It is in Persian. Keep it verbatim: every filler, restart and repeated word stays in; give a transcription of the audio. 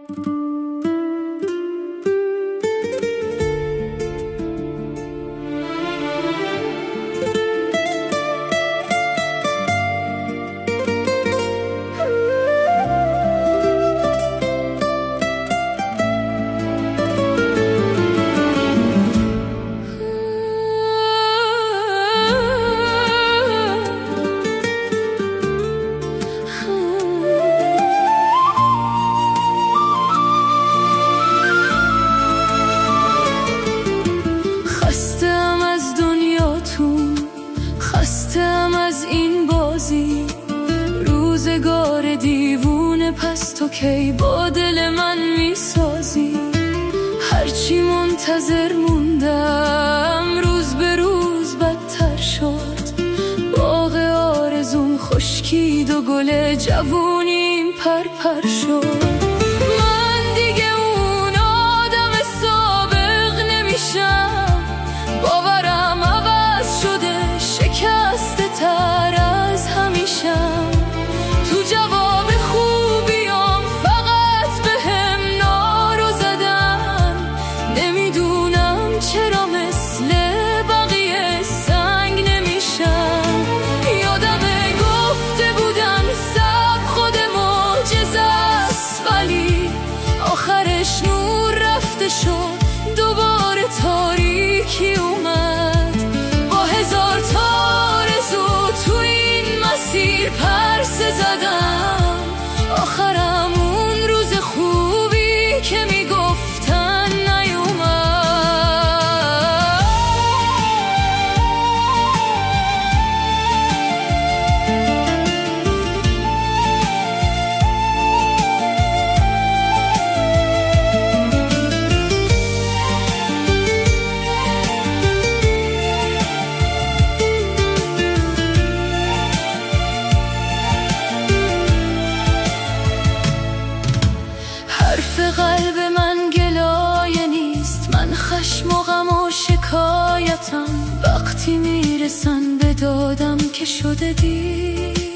خستم از این بازی، روزگار دیوونه، پس تو کی با دل من میسازی؟ هرچی منتظر موندم روز به روز بدتر شد، باغ آرزوم خشکید و گل جوونیم پرپر شد. من دیگه اون آدم سابق نمیشم، باورم عوض شده، شکسته تر از همیشم. تو جواب خوبیام فقط به هم نارو زدن، نمیدونم چرا مثل بقیه سنگ نمیشم. یادمه گفته بودن صبر خود معجزه است، ولی آخرش نور رفته شد، دوباره تاریکی اومد. با هزار تا آرزو تو این مسیر پرسه زدم، آخرم اون روز خوبی که میگفتن نیومد. حرف قلب من گلایه نیست، من خشم و غم و شکایتم، وقتی میرسن به دادم که شده دیر.